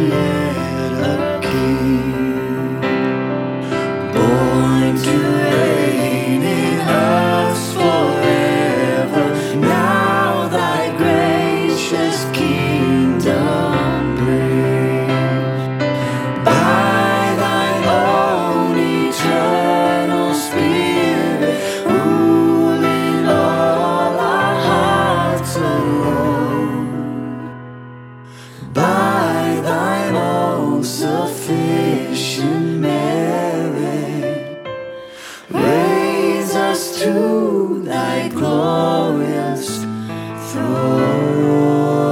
yet a king, born to reign in us forever. Now thy gracious kingdom bring, by thine own eternal Spirit, ruling all our hearts alone. By thine own sufficient merit, raise us to thy glorious throne.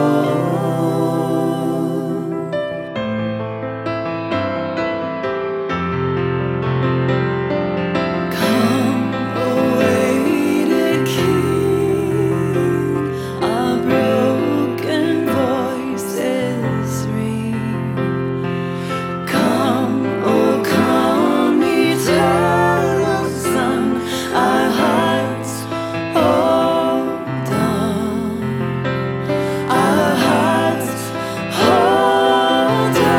Come, awaited King, our broken voices ring. Come, oh come, eternal Son, our hearts hold on, our hearts hold on.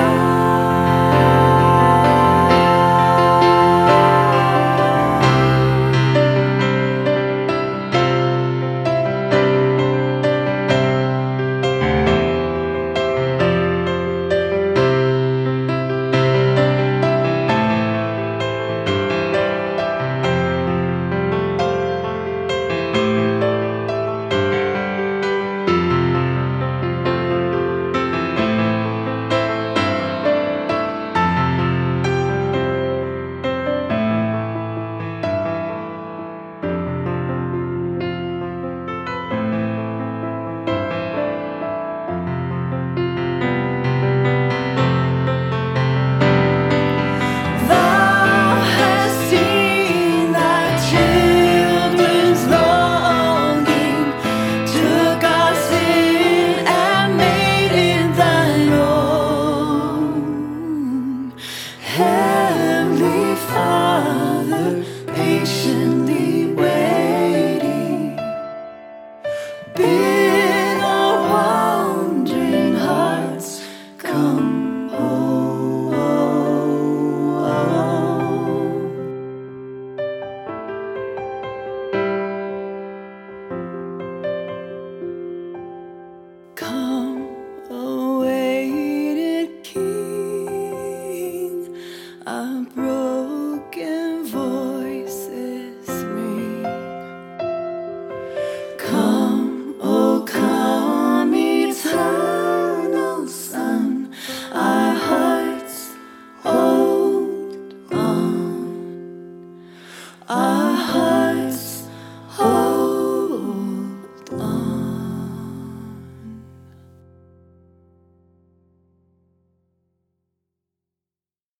Thou hast seen thy children's longing, took our sin and made it thine own. Heavenly Father, patiently waiting, bid our wandering hearts come